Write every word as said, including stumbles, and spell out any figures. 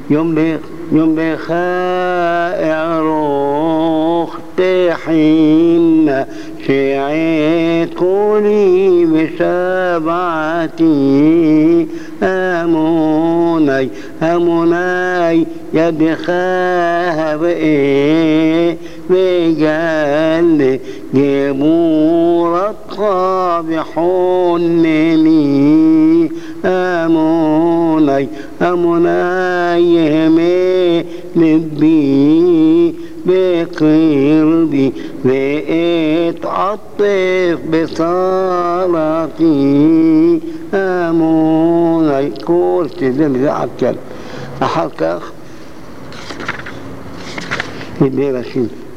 يوم لي يوم لي خائع روح تحين شعيت كوني بشبعتي أموني أموني يد خاب إيه بجل جمور الطابح النمي أموني أموني يهمي لبي بقربي بأتعطف بصلاتي أموني كل تزل عكل أحكى الليلة شيء